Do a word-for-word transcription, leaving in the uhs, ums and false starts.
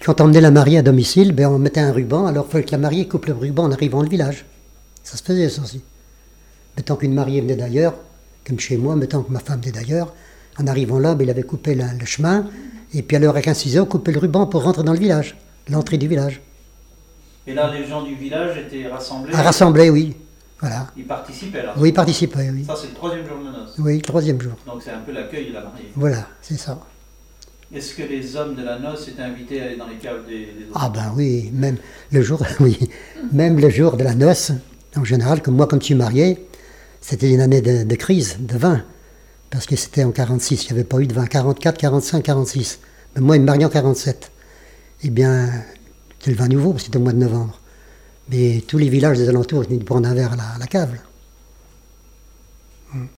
quand on emmenait la mariée à domicile, ben, on mettait un ruban, alors il fallait que la mariée coupe le ruban en arrivant au village. Ça se faisait, ça aussi. Mettons qu'une mariée venait d'ailleurs, comme chez moi, mettons que ma femme venait d'ailleurs, en arrivant là, ben, il avait coupé la, le chemin, et puis alors avec un ciseau, coupé le ruban pour rentrer dans le village, l'entrée du village. Et là, les gens du village étaient rassemblés. À rassembler, oui. Voilà. Ils participaient là. Oui, ils participaient, oui. Ça, c'est le troisième jour de noces. Oui, le troisième jour. Donc c'est un peu l'accueil de la mariée. Voilà, c'est ça. Est-ce que les hommes de la noce étaient invités à aller dans les caves des, des autres? Ah ben oui, même le jour, oui, même le jour de la noce, en général, comme moi, comme je suis marié, c'était une année de, de crise, de vin, parce que c'était en quarante-six, il n'y avait pas eu de vin, quarante-quatre, quarante-cinq, quarante-six. Mais moi, il me mariait en quarante-sept. Eh bien, c'était le vin nouveau, parce que c'était au mois de novembre. Mais tous les villages des alentours venaient de prendre un verre à la, à la cave. Là.